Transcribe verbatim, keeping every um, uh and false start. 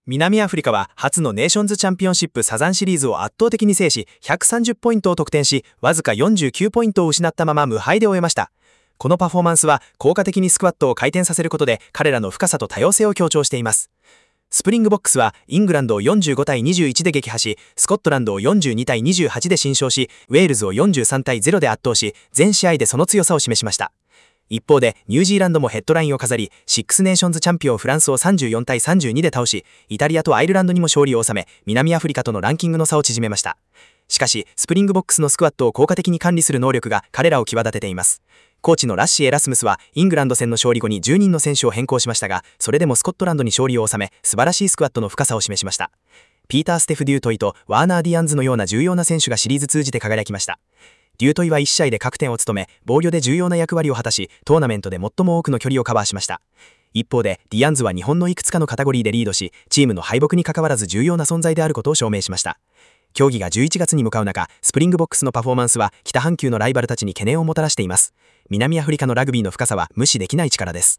南アフリカは初のネーションズチャンピオンシップサザンシリーズを圧倒的に制し、ひゃくさんじゅうポイントを得点し、わずかよんじゅうきゅうポイントを失ったまま無敗で終えました。このパフォーマンスは効果的にスクワットを回転させることで彼らの深さと多様性を強調しています。スプリングボックスはイングランドをよんじゅうごたいにじゅういちで撃破し、スコットランドをよんじゅうにたいにじゅうはちで新勝し、ウェールズをよんじゅうさんたいゼロで圧倒し、全試合でその強さを示しました。一方でニュージーランドもヘッドラインを飾り、シックスネーションズチャンピオンフランスをさんじゅうよんたいさんじゅうにで倒し、イタリアとアイルランドにも勝利を収め、南アフリカとのランキングの差を縮めました。しかしスプリングボックスのスクワットを効果的に管理する能力が彼らを際立てています。コーチのラッシー・エラスムスはイングランド戦の勝利後にじゅうにんの選手を変更しましたが、それでもスコットランドに勝利を収め、素晴らしいスクワットの深さを示しました。ピーター・ステフ・デュートイとワーナー・ディアンズのような重要な選手がシリーズ通じて輝きました。デュートイはいち試合で各点を務め、防御で重要な役割を果たし、トーナメントで最も多くの距離をカバーしました。一方でディアンズは日本のいくつかのカテゴリーでリードし、チームの敗北に関わらず重要な存在であることを証明しました。競技がじゅういちがつに向かう中、スプリングボックスのパフォーマンスは北半球のライバルたちに懸念をもたらしています。南アフリカのラグビーの深さは無視できない力です。